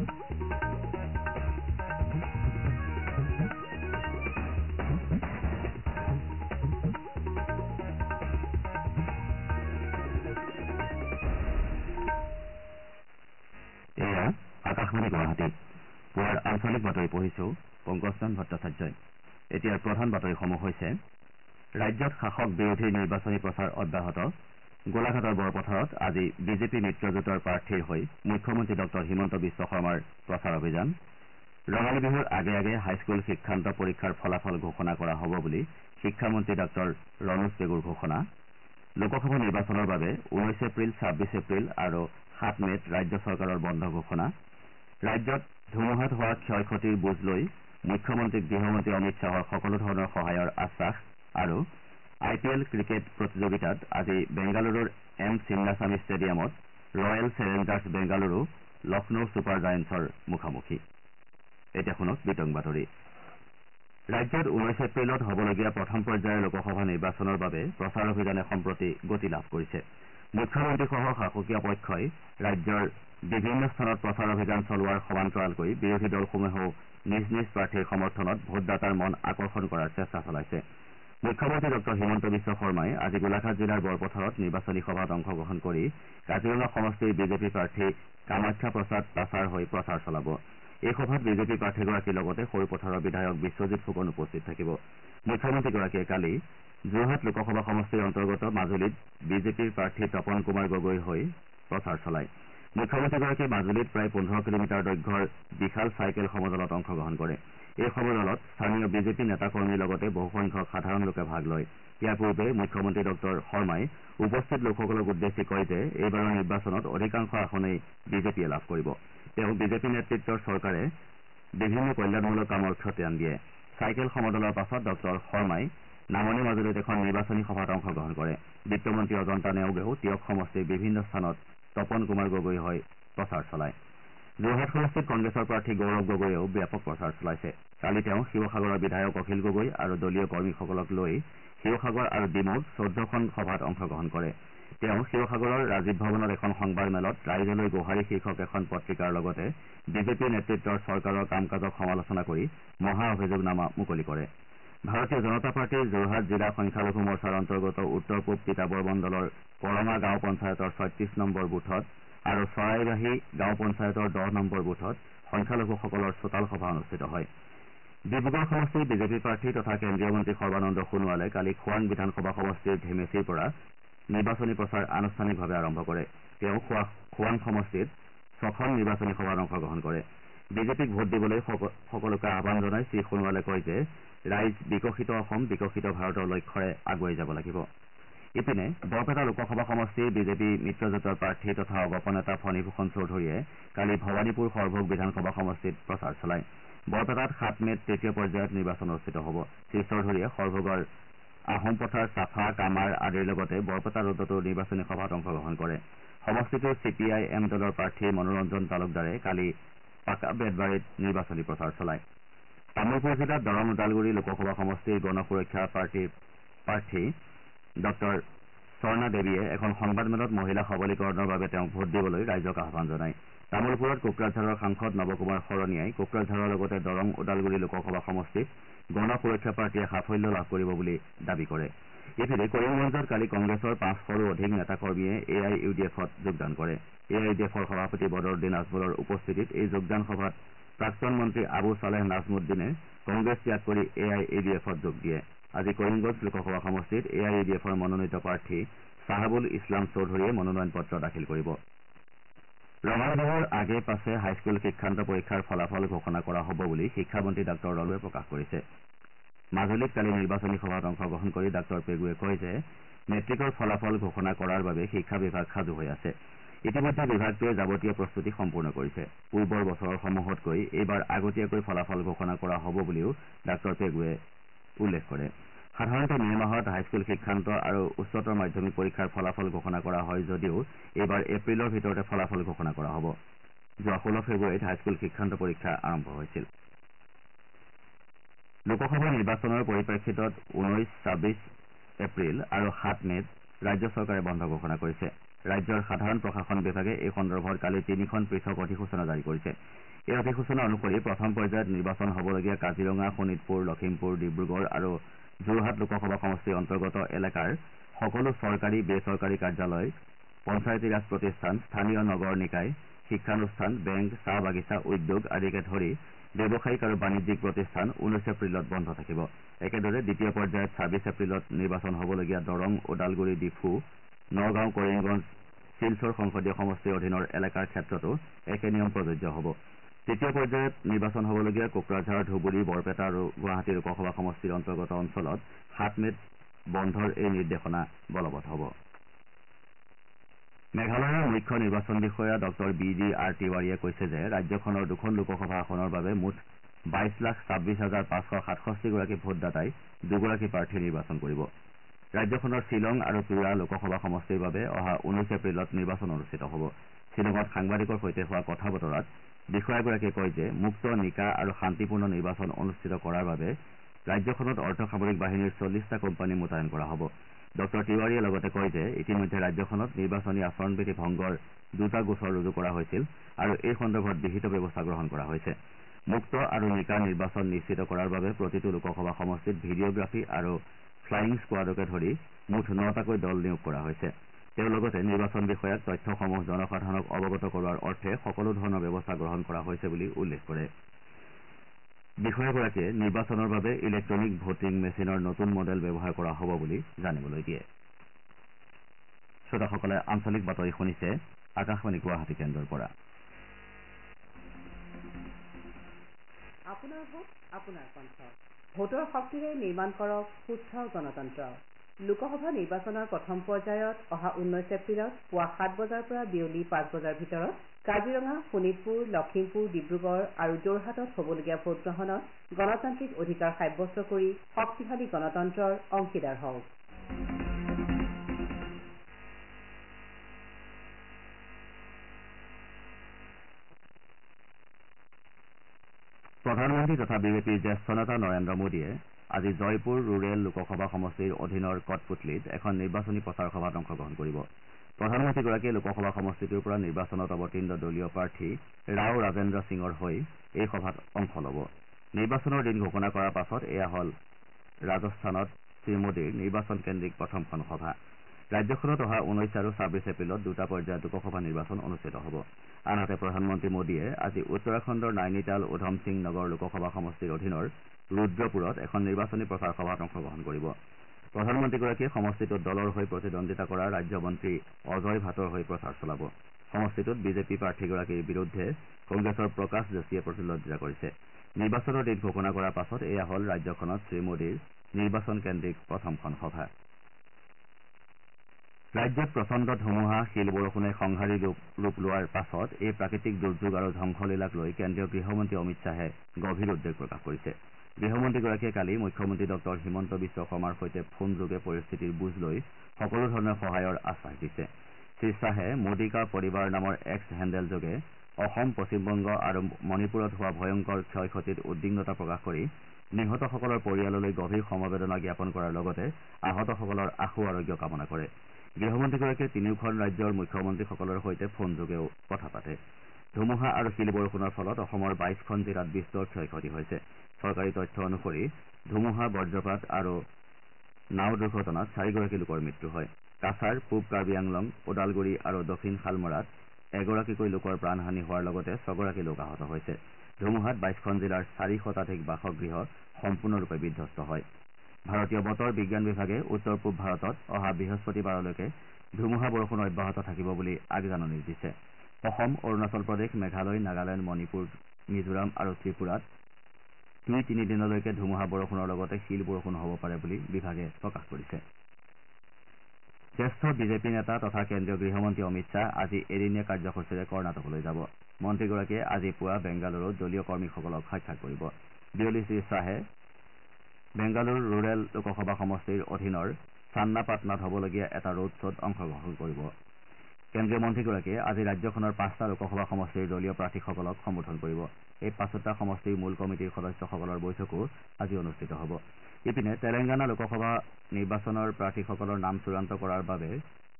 আকাশবাণী গুৱাহাটী পুৱাৰ আঞ্চলিক বাতৰি পঢ়িছো পংকজচন্দ ভট্টাচাৰ্যই। এতিয়াৰ প্ৰধান বাতৰিসমূহ হৈছে ৰাজ্যত শাসক বিৰোধী নিৰ্বাচনী প্ৰচাৰ অব্যাহত। গোলাঘাটৰ বৰপথাৰত আজি বিজেপি মিত্ৰজোঁটৰ প্ৰাৰ্থীৰ হৈ মুখ্যমন্ত্ৰী ডঃ হিমন্ত বিশ্ব শৰ্মাৰ প্ৰচাৰ অভিযান। ৰঙালী বিহুৰ আগে আগে হাইস্কুল শিক্ষান্ত পৰীক্ষাৰ ফলাফল ঘোষণা কৰা হ'ব বুলি শিক্ষামন্ত্ৰী ডঃ ৰণোজ পেগুৰ ঘোষণা। লোকসভা নিৰ্বাচনৰ বাবে 19 এপ্ৰিল 26 এপ্ৰিল আৰু 7 মে'ত ৰাজ্য চৰকাৰৰ বন্ধ ঘোষণা। ৰাজ্যত ধুমুহাত হোৱা ক্ষয় ক্ষতিৰ বুজ লৈ মুখ্যমন্ত্ৰী গৃহমন্ত্ৰী অমিত শ্বাহৰ সকলো ধৰণৰ সহায়ৰ আশ্বাস। আৰু IPL ক্ৰিকেট প্ৰতিযোগিতাত আজি বেংগালুৰুৰ এম চিন্নাস্বামী ষ্টেডিয়ামত royal challengers Bengaluru Lucknow super জায়েণ্টছৰ মুখামুখি। এতিয়া শুনক বিতং বাতৰি। ৰাজ্যত 19 এপ্ৰিলত হ'বলগীয়া প্ৰথম পৰ্যায়ৰ লোকসভা নিৰ্বাচনৰ বাবে প্ৰচাৰ অভিযানে সম্প্ৰতি গতি লাভ কৰিছে। মুখ্যমন্ত্ৰীসহ শাসকীয় পক্ষই ৰাজ্যৰ বিভিন্ন স্থানত প্ৰচাৰ অভিযান চলোৱাৰ সমান্তৰালকৈ বিৰোধী দলসমূহেও নিজ নিজ প্ৰাৰ্থীৰ সমৰ্থনত ভোটদাতাৰ মন আকৰ্ষণ কৰাৰ চেষ্টা চলাইছে। মুখ্যমন্ত্ৰী ডঃ হিমন্ত বিশ্ব শৰ্মাই আজি গোলাঘাট জিলাৰ বৰপথাৰত নিৰ্বাচনী সভাত অংশগ্ৰহণ কৰি কাজিৰঙা সমষ্টিৰ বিজেপি প্ৰাৰ্থী কামাখ্যা প্ৰসাদ তাছাৰ হৈ প্ৰচাৰ চলাব। এই সভাত বিজেপি প্ৰাৰ্থীগৰাকীৰ লগতে সৰুপথাৰৰ বিধায়ক বিশ্বজিৎ ফুকন উপস্থিত থাকিব। মুখ্যমন্ত্ৰীগৰাকীয়ে কালি যোৰহাট লোকসভা সমষ্টিৰ অন্তৰ্গত মাজুলীত বিজেপিৰ প্ৰাৰ্থী তপন কুমাৰ গগৈৰ হৈ প্ৰচাৰ চলায়। মুখ্যমন্ত্ৰীগৰাকীয়ে মাজুলীত প্ৰায় 15 কিলোমিটাৰ দৈৰ্ঘ্যৰ বিশাল চাইকেল সমদলত অংশগ্ৰহণ কৰে। এই সমদলত স্থানীয় বিজেপি নেতাকৰ্মীৰ লগতে বহুসংখ্যক সাধাৰণ লোকে ভাগ লয়। ইয়াৰ পূৰ্বে মুখ্যমন্ত্ৰী ডঃ শৰ্মাই উপস্থিত লোকসকলক উদ্দেশ্যি কয় যে এইবাৰৰ নিৰ্বাচনত অধিকাংশ আসনেই বিজেপিয়ে লাভ কৰিব। তেওঁ বিজেপি নেতৃত্বৰ চৰকাৰে বিভিন্ন কল্যাণমূলক কামৰ খতিয়ান দিয়ে। চাইকেল সমদলৰ পাছত ডঃ শৰ্মাই নামনি মাজুলীত এখন নিৰ্বাচনী সভাত অংশগ্ৰহণ কৰে। বিত্তমন্ত্ৰী অজন্তা নেওগেও তিয়ক সমষ্টিৰ বিভিন্ন স্থানত তপন কুমাৰ গগৈৰ হৈ প্ৰচাৰ চলায়। যোৰহাট সমষ্টিত কংগ্ৰেছৰ প্ৰাৰ্থী গৌৰৱ গগৈয়েও ব্যাপক প্ৰচাৰ চলাইছে। কালি তেওঁ শিৱসাগৰৰ বিধায়ক অখিল গগৈ আৰু দলীয় কৰ্মীসকলক লৈ শিৱসাগৰ আৰু ডিমৌত 14খন সভাত অংশগ্ৰহণ কৰে। তেওঁ শিৱসাগৰৰ ৰাজীৱ ভৱনত এখন সংবাদ মেলত ৰাইজলৈ গোহাৰি শীৰ্ষক এখন পত্ৰিকাৰ লগতে বিজেপি নেতৃত্বৰ চৰকাৰৰ কাম কাজক সমালোচনা কৰি মহা অভিযোগনামা মুকলি কৰে। ভাৰতীয় জনতা পাৰ্টীৰ যোৰহাট জিলা সংখ্যালঘু মৰ্চাৰ অন্তৰ্গত উত্তৰ পূব তিতাবৰ মণ্ডলৰ কৰমা গাঁও পঞ্চায়তৰ 36 নম্বৰ বুথত আৰু চৰাইবাহী গাঁও পঞ্চায়তৰ 10 নম্বৰ বুথত সংখ্যালঘুসকলৰ চোতাল সভা অনুষ্ঠিত হয়। ডিব্ৰুগড় সমষ্টিৰ বিজেপি প্ৰাৰ্থী তথা কেন্দ্ৰীয় মন্ত্ৰী সৰ্বানন্দ সোণোৱালে কালি খোৱাং বিধানসভা সমষ্টিৰ ধেমেচিৰ পৰা নিৰ্বাচনী প্ৰচাৰ আনুষ্ঠানিকভাৱে আৰম্ভ কৰে। তেওঁ খোৱাং সমষ্টিত 6খন নিৰ্বাচনী সভাত অংশগ্ৰহণ কৰে। বিজেপিক ভোট দিবলৈ সকলোকে আহ্বান জনাই শ্ৰীসোণোৱালে কয় যে ৰাইজ বিকশিত অসম বিকশিত ভাৰতৰ লক্ষ্যৰে আগুৱাই যাব লাগিব। ইপিনে বৰপেটা লোকসভা সমষ্টিৰ বিজেপি মিত্ৰজোঁটৰ প্ৰাৰ্থী তথা অগপ নেতা ফণীভূষণ চৌধুৰীয়ে কালি ভৱানীপুৰ সৰভোগ বিধানসভা সমষ্টিত প্ৰচাৰ চলায়। বৰপেটাত 7 মে'ত তৃতীয় পৰ্যায়ত নিৰ্বাচন অনুষ্ঠিত হ'ব। শ্ৰীচৌধুৰীয়ে সৰভোগৰ আহোমপথাৰ চাফা কামাৰ আদিৰ লগতে বৰপেটা ৰোডতো নিৰ্বাচনী সভাত অংশগ্ৰহণ কৰে। সমষ্টিটোৰ CPI-M দলৰ প্ৰাৰ্থী মনোৰঞ্জন তালুকদাৰে কালি পাকা বেতবাৰীত নিৰ্বাচনী প্ৰচাৰ চলায়। তামুলপুৰ জিলাত দৰং ওদালগুৰি লোকসভা সমষ্টিৰ গণ সুৰক্ষা পাৰ্টীৰ প্ৰাৰ্থী ডঃ স্বৰ্ণা দেৱীয়ে এখন সংবাদমেলত মহিলা সবলীকৰণৰ বাবে তেওঁক ভোট দিবলৈ ৰাইজক আহ্বান জনায়। তামুলপুৰত কোকৰাঝাৰৰ সাংসদ নৱকুমাৰ শৰণীয়াই কোকৰাঝাৰৰ লগতে দৰং ওদালগুৰি লোকসভা সমষ্টিত গণ সুৰক্ষা পাৰ্টীয়ে সাফল্য লাভ কৰিব বুলি দাবী কৰে। ইপিনে কৰিমগঞ্জত কালি কংগ্ৰেছৰ 500ৰো অধিক নেতাকৰ্মীয়ে AIUDFত যোগদান কৰে। AIUDFৰ সভাপতি বদৰুদ্দিন আজমলৰ উপস্থিতিত এই যোগদান সভাত প্ৰাক্তন মন্ত্ৰী আবু ছালেহ নাজমুদ্দিনে কংগ্ৰেছ ত্যাগ কৰি AIUDFত যোগ দিয়ে। আজি কৰিমগঞ্জ লোকসভা সমষ্টিত AIUDFৰ মনোনীত প্ৰাৰ্থী চাহাবুল ইছলাম চৌধুৰীয়ে মনোনয়ন পত্ৰ দাখিল কৰিব। ৰঙালী বিহুৰ আগে পাছে হাইস্কুল শিক্ষান্ত পৰীক্ষাৰ ফলাফল ঘোষণা কৰা হ'ব বুলি শিক্ষামন্ত্ৰী ডাঃ ৰলুৱে প্ৰকাশ কৰিছে। মাজুলীত কালি নিৰ্বাচনী সভাত অংশগ্ৰহণ কৰি ডাঃ পেগুৱে কয় যে মেট্ৰিকৰ ফলাফল ঘোষণা কৰাৰ বাবে শিক্ষা বিভাগ সাজু হৈ আছে। ইতিমধ্যে বিভাগটোৱে যাৱতীয় প্ৰস্তুতি সম্পূৰ্ণ কৰিছে। পূৰ্বৰ বছৰসমূহতকৈ এইবাৰ আগতীয়াকৈ ফলাফল ঘোষণা কৰা হ'ব বুলিও ডাঃ পেগুৱে উল্লেখ কৰে। সাধাৰণতে মে' মাহত হাইস্কুল শিক্ষান্ত আৰু উচ্চতৰ মাধ্যমিক পৰীক্ষাৰ ফলাফল ঘোষণা কৰা হয় যদিও এইবাৰ এপ্ৰিলৰ ভিতৰতে ফলাফল ঘোষণা কৰা হ'ব। যোৱা 16 ফেব্ৰুৱাৰীত হাইস্কুল শিক্ষান্ত পৰীক্ষা আৰম্ভ হৈছিল। লোকসভা নিৰ্বাচনৰ পৰিপ্ৰেক্ষিতত 19, 26 এপ্ৰিল আৰু 7 মে'ত ৰাজ্য চৰকাৰে বন্ধ ঘোষণা কৰিছে। ৰাজ্যৰ সাধাৰণ প্ৰশাসন বিভাগে এই সন্দৰ্ভত কালি 3খন পৃথক অধিসূচনা জাৰি কৰিছে। এই অধিসূচনা অনুসৰি প্ৰথম পৰ্যায়ত নিৰ্বাচন হ'বলগীয়া কাজিৰঙা শোণিতপুৰ লখিমপুৰ ডিব্ৰুগড় আৰু যোৰহাট লোকসভা সমষ্টিৰ অন্তৰ্গত এলেকাৰ সকলো চৰকাৰী বেচৰকাৰী কাৰ্যালয় পঞ্চায়তী ৰাজ প্ৰতিষ্ঠান স্থানীয় নগৰ নিকায় শিক্ষানুষ্ঠান বেংক চাহ বাগিচা উদ্যোগ আদিকে ধৰি ব্যৱসায়িক আৰু বাণিজ্যিক প্ৰতিষ্ঠান 19 এপ্ৰিলত বন্ধ থাকিব একেদৰে দ্বিতীয় পৰ্যায়ত 26 এপ্ৰিলত নিৰ্বাচন হ'বলগীয়া দৰং ওদালগুৰি ডিফু নগাঁও কৰিমগঞ্জ শিলচৰ সংসদীয় সমষ্টিৰ অধীনৰ এলেকাৰ ক্ষেত্ৰতো একে নিয়ম প্ৰযোজ্য হ'ব তৃতীয় পৰ্যায়ত নিৰ্বাচন হ'বলগীয়া কোকৰাঝাৰ ধুবুৰী বৰপেটা আৰু গুৱাহাটী লোকসভা সমষ্টিৰ অন্তৰ্গত অঞ্চলত 7 মে'ত বন্ধৰ এই নিৰ্দেশনা বলবৎ হ'ব মেঘালয়ৰ মুখ্য নিৰ্বাচন বিষয়া ডঃ BGR তিৱাৰীয়ে কৈছে যে ৰাজ্যখনৰ দুখন লোকসভা আসনৰ বাবে মুঠ 22,26,567 গৰাকী ভোটদাতাই দুগৰাকী প্ৰাৰ্থী নিৰ্বাচন কৰিব ৰাজ্যখনৰ শ্বিলং আৰু তুৰা লোকসভা সমষ্টিৰ বাবে অহা 19 এপ্ৰিলত নিৰ্বাচন অনুষ্ঠিত হ'ব শ্বিলঙত সাংবাদিকৰ সৈতে হোৱা কথা বতৰাত বিষয়াগৰাকীয়ে কয় যে মুক্ত নিকা আৰু শান্তিপূৰ্ণ নিৰ্বাচন অনুষ্ঠিত কৰাৰ বাবে ৰাজ্যখনত অৰ্ধসামৰিক বাহিনীৰ 40টা কোম্পানী মোতায়েন কৰা হ'ব ডঃ তিৱাৰীয়ে লগতে কয় যে ইতিমধ্যে ৰাজ্যখনত নিৰ্বাচনী আচৰণবিধি ভংগৰ 2টা গোচৰ ৰুজু কৰা হৈছিল আৰু এই সন্দৰ্ভত বিহিত ব্যৱস্থা গ্ৰহণ কৰা হৈছে মুক্ত আৰু নিকা নিৰ্বাচন নিশ্চিত কৰাৰ বাবে প্ৰতিটো লোকসভা সমষ্টিত ভিডিঅগ্ৰাফী আৰু ফ্লাইং স্কোৱাডকে ধৰি মুঠ 9টাকৈ দল নিয়োগ কৰা হৈছে তেওঁ লগতে নিৰ্বাচন বিষয়াক তথ্যসমূহ জনসাধাৰণক অৱগত কৰোৱাৰ অৰ্থে সকলো ধৰণৰ ব্যৱস্থা গ্ৰহণ কৰা হৈছে বুলি উল্লেখ কৰে বিষয়াগৰাকীয়ে নিৰ্বাচনৰ বাবে ইলেক্ট্ৰনিক ভোটিং মেচিনৰ নতুন মডেল ব্যৱহাৰ কৰা হ'ব বুলি জানিবলৈ দিয়ে শ্ৰোতাসকলে আঞ্চলিক বাতৰি শুনিছে আকাশবাণী গুৱাহাটী কেন্দ্ৰৰ পৰা আপোনাৰ ভোট আপোনাৰ কণ্ঠ ভোটৰ শক্তিৰে নিৰ্মাণ কৰক সুস্থ গণতন্ত্ৰ লোকসভা নিৰ্বাচনৰ প্ৰথম পৰ্যায়ত অহা 19 এপ্ৰিলত পুৱা 7 বজাৰ পৰা বিয়লি 5 বজাৰ ভিতৰত কাজিৰঙা শোণিতপুৰ লখিমপুৰ ডিব্ৰুগড় আৰু যোৰহাটত হ'বলগীয়া ভোটগ্ৰহণত গণতান্ত্ৰিক অধিকাৰ সাব্যস্ত কৰি শক্তিশালী গণতন্ত্ৰৰ অংশীদাৰ হওক প্ৰধানমন্ত্ৰী তথা বিজেপিৰ জ্যেষ্ঠ নেতা নৰেন্দ্ৰ মোদীয়ে আজি জয়পুৰ ৰুৰেল লোকসভা সমষ্টিৰ অধীনৰ কটপুতলিত এখন নিৰ্বাচনী প্ৰচাৰ সভাত অংশগ্ৰহণ কৰিব প্ৰধানমন্ত্ৰীগৰাকীয়ে লোকসভা সমষ্টিটোৰ পৰা নিৰ্বাচনত অৱতীৰ্ণ দলীয় প্ৰাৰ্থী ৰাও ৰাজেন্দ্ৰ সিঙৰ হৈ এই সভাত অংশ ল'ব নিৰ্বাচনৰ দিন ঘোষণা কৰাৰ পাছত এয়া হ'ল ৰাজস্থানত শ্ৰীমোদীৰ নিৰ্বাচন কেন্দ্ৰিক প্ৰথমখন সভা ৰাজ্যখনত অহা 19 আৰু 26 এপ্ৰিলত 2টা পৰ্যায়ত লোকসভা নিৰ্বাচন অনুষ্ঠিত হ'ব আনহাতে প্ৰধানমন্ত্ৰী মোদীয়ে আজি উত্তৰাখণ্ডৰ নাইনিতাল উধম সিং নগৰ লোকসভা সমষ্টিৰ অধীনৰ ৰুদ্ৰপুৰত এখন নিৰ্বাচনী প্ৰচাৰ সভাত অংশগ্ৰহণ কৰিব প্ৰধানমন্ত্ৰীগৰাকীয়ে সমষ্টিটোত দলৰ হৈ প্ৰতিদ্বন্দ্বিতা কৰা ৰাজ্যমন্ত্ৰী অজয় ভাটৰ হৈ প্ৰচাৰ চলাব সমষ্টিটোত বিজেপি প্ৰাৰ্থীগৰাকীৰ বিৰুদ্ধে কংগ্ৰেছৰ প্ৰকাশ যোশীয়ে প্ৰতিদ্বন্দ্বিতা কৰিছে নিৰ্বাচনৰ দিন ঘোষণা কৰাৰ পাছত এয়া হ'ল ৰাজ্যখনত শ্ৰীমোদীৰ নিৰ্বাচন কেন্দ্ৰিক প্ৰথমখন সভা ৰাজ্যত প্ৰচণ্ড ধুমুহা শিল বৰষুণে সংহাৰী ৰূপ লোৱাৰ পাছত এই প্ৰাকৃতিক দুৰ্যোগ আৰু ধ্বংসলীলাক লৈ কেন্দ্ৰীয় গৃহমন্ত্ৰী অমিত শ্বাহে গভীৰ উদ্বেগ প্ৰকাশ কৰিছে গৃহমন্ত্ৰীগৰাকীয়ে কালি মুখ্যমন্ত্ৰী ডঃ হিমন্ত বিশ্ব শৰ্মাৰ সৈতে ফোনযোগে পৰিস্থিতিৰ বুজ লৈ সকলো ধৰণৰ সহায়ৰ আশ্বাস দিছে শ্ৰীশ্বাহে মোদী কা পৰিবাৰ নামৰ এক্স হেণ্ডেলযোগে অসম পশ্চিমবংগ আৰু মণিপুৰত হোৱা ভয়ংকৰ ক্ষয় ক্ষতিত উদ্বিগ্নতা প্ৰকাশ কৰি নিহতসকলৰ পৰিয়াললৈ গভীৰ সমবেদনা জ্ঞাপন কৰাৰ লগতে আহতসকলৰ আশু আৰোগ্য কামনা কৰে গৃহমন্ত্ৰীগৰাকীয়ে তিনিওখন ৰাজ্যৰ মুখ্যমন্ত্ৰীসকলৰ সৈতে ফোনযোগেও কথা পাতে ধুমুহা আৰু শিল বৰষুণৰ ফলত অসমৰ 22খন জিলাত বিস্তৰ ক্ষয় ক্ষতি হৈছে চৰকাৰী তথ্য অনুসৰি ধুমুহা বজ্ৰপাত আৰু নাও দুৰ্ঘটনাত 4গৰাকী লোকৰ মৃত্যু হয় কাছাৰ পূব কাৰ্বি আংলং ওদালগুৰি আৰু দক্ষিণ শালমৰাত এগৰাকীকৈ লোকৰ প্ৰাণহানি হোৱাৰ লগতে 6গৰাকী লোক আহত হৈছে ধুমুহাত 22খন জিলাৰ 400 শতাধিক বাসগৃহ সম্পূৰ্ণৰূপে বিধ্বস্ত হয় ভাৰতীয় বতৰ বিজ্ঞান বিভাগে উত্তৰ পূব ভাৰতত অহা বৃহস্পতিবাৰলৈকে ধুমুহা বৰষুণ অব্যাহত থাকিব বুলি আগজাননী দিছে অসম অৰুণাচল প্ৰদেশ মেঘালয় নাগালেণ্ড মণিপুৰ মিজোৰাম আৰু ত্ৰিপুৰাত 2-3 দিনলৈকে ধুমুহা বৰষুণৰ লগতে শিল বৰষুণ হ'ব পাৰে বুলি বিভাগে প্ৰকাশ কৰিছে জ্যেষ্ঠ বিজেপি নেতা তথা কেন্দ্ৰীয় গৃহমন্ত্ৰী অমিত শ্বাহ আজি এদিনীয়া কাৰ্যসূচীৰে কৰ্ণাটকলৈ যাব মন্ত্ৰীগৰাকীয়ে আজি পুৱা বেংগালুৰুত দলীয় কৰ্মীসকলক সাক্ষাৎ কৰিব বিয়লি শ্ৰীশ্বাহে বেংগালুৰু ৰুৰেল লোকসভা সমষ্টিৰ অধীনৰ চান্নাপাটনাত হ'বলগীয়া এটা ৰোড শ্ব'ত অংশগ্ৰহণ কৰিব কেন্দ্ৰীয় মন্ত্ৰীগৰাকীয়ে আজি ৰাজ্যখনৰ 5টা লোকসভা সমষ্টিৰ দলীয় প্ৰাৰ্থীসকলক সম্বোধন কৰিব এই 5টা সমষ্টিৰ মূল কমিটিৰ সদস্যসকলৰ বৈঠকো আজি অনুষ্ঠিত হ'ব ইপিনে তেলেংগানা লোকসভা নিৰ্বাচনৰ প্ৰাৰ্থীসকলৰ নাম চূড়ান্ত কৰাৰ বাবে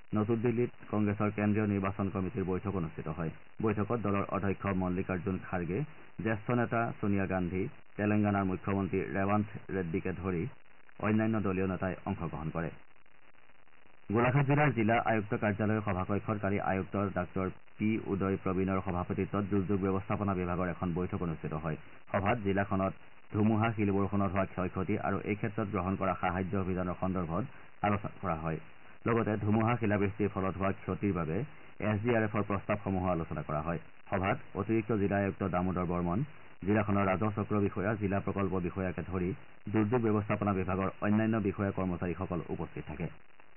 নতুন দিল্লীত কংগ্ৰেছৰ কেন্দ্ৰীয় নিৰ্বাচন কমিটিৰ বৈঠক অনুষ্ঠিত হয় বৈঠকত দলৰ অধ্যক্ষ মল্লিকাৰ্জুন খাৰ্গে জ্যেষ্ঠ নেতা ছোনিয়া গান্ধী তেলেংগানাৰ মুখ্যমন্ত্ৰী ৰেৱান্থ ৰেড্ডীকে ধৰি অন্যান্য দলীয় নেতাই অংশগ্ৰহণ কৰে গোলাঘাট জিলাৰ জিলা আয়ুক্ত কাৰ্যালয়ৰ সভাকক্ষত কালি আয়ুক্ত ডাঃ পি উদয় প্ৰবীণৰ সভাপতিত্বত দুৰ্যোগ ব্যৱস্থাপনা বিভাগৰ এখন বৈঠক অনুষ্ঠিত হয় সভাত জিলাখনত ধুমুহা শিলবৰষুণত হোৱা ক্ষয় ক্ষতি আৰু এই ক্ষেত্ৰত গ্ৰহণ কৰা সাহায্য অভিযানৰ সন্দৰ্ভত আলোচনা কৰা হয় লগতে ধুমুহা শিলাবৃষ্টিৰ ফলত হোৱা ক্ষতিৰ বাবে SDRFৰ প্ৰস্তাৱসমূহো আলোচনা কৰা হয় সভাত অতিৰিক্ত জিলা আয়ুক্ত দামোদৰ বৰ্মন জিলাখনৰ ৰাজহ চক্ৰ বিষয়া জিলা প্ৰকল্প বিষয়াকে ধৰি দুৰ্যোগ ব্যৱস্থাপনা বিভাগৰ অন্যান্য বিষয়া কৰ্মচাৰীসকল উপস্থিত থাকে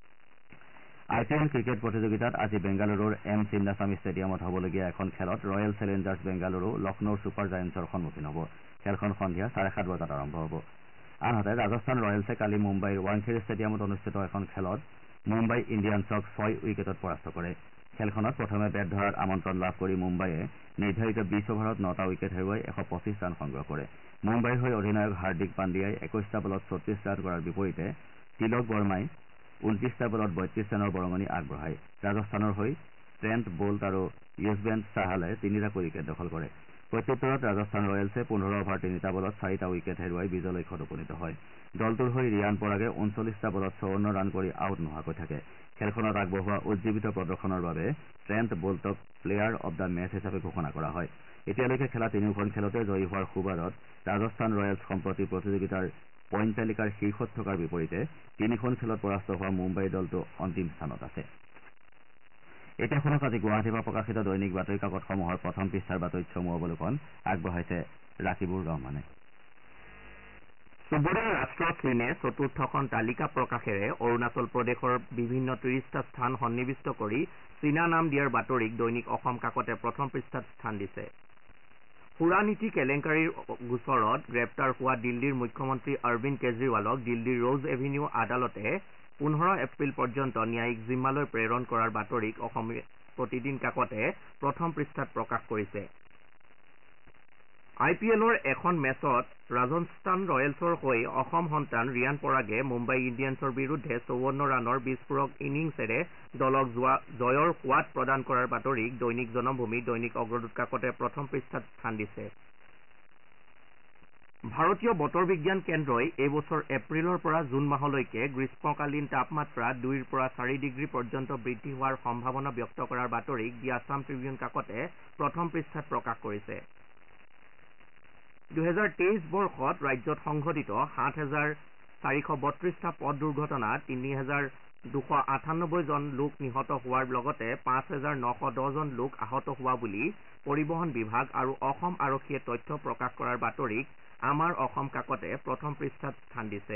IPL ক্ৰিকেট প্ৰতিযোগিতাত আজি বেংগালুৰুৰ চিন্নাস্বামী ষ্টেডিয়ামত হ'বলগীয়া এখন খেলত ৰয়েল চেলেঞ্জাৰ্ছ বেংগালুৰু লক্ষ্ণৌৰ ছুপাৰ জায়েণ্টছৰ সন্মুখীন হ'ব খেলখন সন্ধিয়া 7:30 বজাত আৰম্ভ হ'ব আনহাতে ৰাজস্থান ৰয়েলছে কালি মুম্বাইৰ ৱাংখেড়ে ষ্টেডিয়ামত অনুষ্ঠিত এখন খেলত মুম্বাই ইণ্ডিয়ানছক 6 উইকেটত পৰাস্ত কৰে খেলখনত প্ৰথমে বেট ধৰাৰ আমন্ত্ৰণ লাভ কৰি মুম্বাইয়ে নিৰ্ধাৰিত 20 অভাৰত 9টা উইকেট হেৰুৱাই 125 ৰান সংগ্ৰহ কৰে মুম্বাইৰ হৈ অধিনায়ক হাৰ্দিক পাণ্ডিয়াই 21টা বলত 34 ৰান কৰাৰ বিপৰীতে তিলক বৰ্মাই 29টা বলত 32 ৰানৰ বৰঙণি আগবঢ়ায় ৰাজস্থানৰ হৈ ট্ৰেণ্ট বোল্ট আৰু য়ুজবেন্দ্ৰ চাহালে 3টাকৈ উইকেট দখল কৰে প্ৰত্যুত্তৰত ৰাজস্থান ৰয়েলছে 15 অভাৰ 3টা বলত 4টা উইকেট হেৰুৱাই বিজয় লক্ষ্যত উপনীত হয় দলটোৰ হৈ ৰিয়ান পৰাগে 39টা বলত 54 ৰান কৰি আউট নোহোৱাকৈ থাকে খেলখনত আগবঢ়োৱা উজ্জীৱিত প্ৰদৰ্শনৰ বাবে ট্ৰেণ্ট বোল্টক প্লেয়াৰ অব দ্য মেচ হিচাপে ঘোষণা কৰা হয় এতিয়ালৈকে খেলা তিনিওখন খেলতে জয়ী হোৱাৰ সুবাদত ৰাজস্থান ৰয়েলছ সম্প্ৰতি প্ৰতিযোগিতাৰ পইণ্ট তালিকাৰ শীৰ্ষত থকাৰ বিপৰীতে তিনিখন খেলত পৰাস্ত হোৱা মুম্বাই দলটো অন্তিম স্থানত আছে এতিয়া শুনক আজি গুৱাহাটীৰ পৰা প্ৰকাশিত দৈনিক বাতৰি কাকতসমূহৰ প্ৰথম পৃষ্ঠাৰ বাতৰিত চমু অৱলোকন আগবঢ়াইছে ৰাকিবুৰ ৰহমানে চুবুৰীয়া ৰাষ্ট্ৰ চীনে চতুৰ্থখন তালিকা প্ৰকাশেৰে অৰুণাচল প্ৰদেশৰ বিভিন্ন 30টা স্থান সন্নিৱিষ্ট কৰি চীনা নাম দিয়াৰ বাতৰিক দৈনিক অসম কাকতে প্ৰথম পৃষ্ঠাত স্থান দিছে সুৰা নীতি কেলেংকাৰীৰ গোচৰত গ্ৰেপ্তাৰ হোৱা দিল্লীৰ মুখ্যমন্ত্ৰী অৰবিন্দ কেজৰিৱালক দিল্লীৰ ৰ'জ এভিনিউ আদালতে 15 এপ্ৰিল পৰ্যন্ত ন্যায়িক জিম্মালৈ প্ৰেৰণ কৰাৰ বাতৰিক অসমীয়া প্ৰতিদিন কাকতে প্ৰথম পৃষ্ঠাত প্ৰকাশ কৰিছে IPLৰ এখন মেচত ৰাজস্থান ৰয়েলছৰ হৈ অসম সন্তান ৰিয়ান পৰাগে মুম্বাই ইণ্ডিয়ানছৰ বিৰুদ্ধে 54 ৰানৰ বিস্ফোৰক ইনিংছেৰে দলক জয়ৰ সোৱাদ প্ৰদান কৰাৰ বাতৰিক দৈনিক জনমভূমি দৈনিক অগ্ৰদূত কাকতে প্ৰথম পৃষ্ঠাত স্থান দিছে ভাৰতীয় বতৰ বিজ্ঞান কেন্দ্ৰই এই বছৰ এপ্ৰিলৰ পৰা জুন মাহলৈকে গ্ৰীষ্মকালীন তাপমাত্ৰা 2ৰ পৰা 4 ডিগ্ৰী পৰ্যন্ত বৃদ্ধি হোৱাৰ সম্ভাৱনা ব্যক্ত কৰাৰ বাতৰিক দি আছাম ট্ৰিবিউন কাকতে প্ৰথম পৃষ্ঠাত প্ৰকাশ কৰিছে 2023 বৰ্ষত ৰাজ্যত সংঘটিত 7,432টা পথ দুৰ্ঘটনাত 3,298 জন লোক নিহত হোৱাৰ লগতে 5,910 জন লোক আহত হোৱা বুলি পৰিবহণ বিভাগ আৰু অসম আৰক্ষীয়ে তথ্য প্ৰকাশ কৰাৰ বাতৰিক আমাৰ অসম কাকতে প্ৰথম পৃষ্ঠাত স্থান দিছে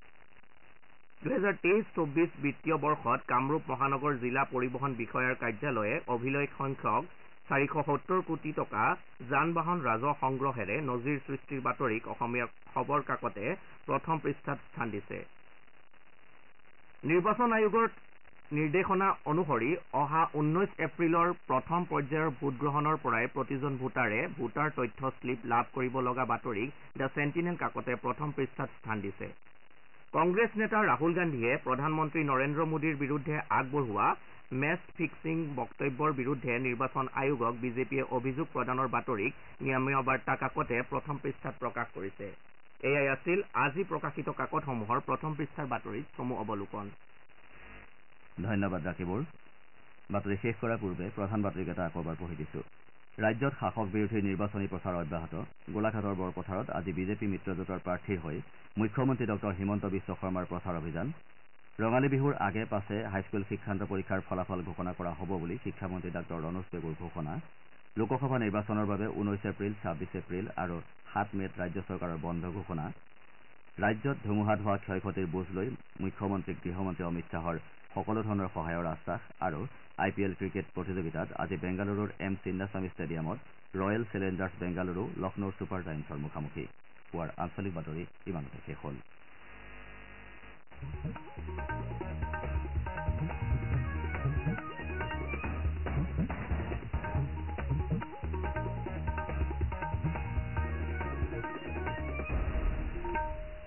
2023-24 বিত্তীয় বৰ্ষত কামৰূপ মহানগৰ জিলা পৰিবহণ বিষয়াৰ কাৰ্যালয়ে অভিলেখ সংখ্যক 470 কোটি টকা যান বাহন ৰাজহ সংগ্ৰহেৰে নজিৰ সৃষ্টিৰ বাতৰিক অসমীয়া খবৰ কাকতে প্ৰথম পৃষ্ঠাত স্থান দিছে নিৰ্বাচন আয়োগৰ নিৰ্দেশনা অনুসৰি অহা 19 এপ্ৰিলৰ প্ৰথম পৰ্যায়ৰ ভোটগ্ৰহণৰ পৰাই প্ৰতিজন ভোটাৰে ভোটাৰ তথ্য শ্লিপ লাভ কৰিব লগা বাতৰিক দ্য চেণ্টিনেল কাকতে প্ৰথম পৃষ্ঠাত স্থান দিছে কংগ্ৰেছ নেতা ৰাহুল গান্ধীয়ে প্ৰধানমন্ত্ৰী নৰেন্দ্ৰ মোদীৰ বিৰুদ্ধে আগবঢ়োৱা মেচ ফিক্সিং বক্তব্যৰ বিৰুদ্ধে নিৰ্বাচন আয়োগক বিজেপিয়ে অভিযোগ প্ৰদানৰ বাতৰিক নিয়মীয় বাৰ্তা কাকতে প্ৰথম পৃষ্ঠাত প্ৰকাশ কৰিছে এয়াই আছিল আজি প্ৰকাশিত কাকতসমূহৰ প্ৰথম পৃষ্ঠাৰ বাতৰিত চমু অৱলোকন ধন্যবাদ ৰাকিবুৰ বাতৰি শেষ কৰাৰ পূৰ্বে প্ৰধান বাতৰিকেইটা আকৌ এবাৰ পঢ়ি দিছো ৰাজ্যত শাসক বিৰোধীৰ নিৰ্বাচনী প্ৰচাৰ অব্যাহত গোলাঘাটৰ বৰপথাৰত আজি বিজেপি মিত্ৰজোঁটৰ প্ৰাৰ্থীৰ হৈ মুখ্যমন্ত্ৰী ডঃ হিমন্ত বিশ্ব শৰ্মাৰ প্ৰচাৰ অভিযান ৰঙালী বিহুৰ আগে পাছে হাইস্কুল শিক্ষান্ত পৰীক্ষাৰ ফলাফল ঘোষণা কৰা হ'ব বুলি শিক্ষামন্ত্ৰী ডাঃ ৰণোজ পেগুৰ ঘোষণা লোকসভা নিৰ্বাচনৰ বাবে 19 এপ্ৰিল 26 এপ্ৰিল আৰু 7 মেত ৰাজ্য চৰকাৰৰ বন্ধ ঘোষণা ৰাজ্যত ধুমুহাত হোৱা ক্ষয় ক্ষতিৰ বুজ লৈ মুখ্যমন্ত্ৰী গৃহমন্ত্ৰী অমিত শ্বাহৰ সকলো ধৰণৰ সহায়ৰ আশ্বাস আৰু IPL ক্ৰিকেট প্ৰতিযোগিতাত আজি বেংগালুৰুৰ চিন্নাস্বামী ষ্টেডিয়ামত ৰয়েল চেলেঞ্জাৰ্ছ বেংগালুৰু লক্ষ্ণৌৰ ছুপাৰ জায়েণ্টছৰ মুখামুখি হোৱাৰ আঞ্চলিক বাতৰি ইমানতে শেষ হ'ল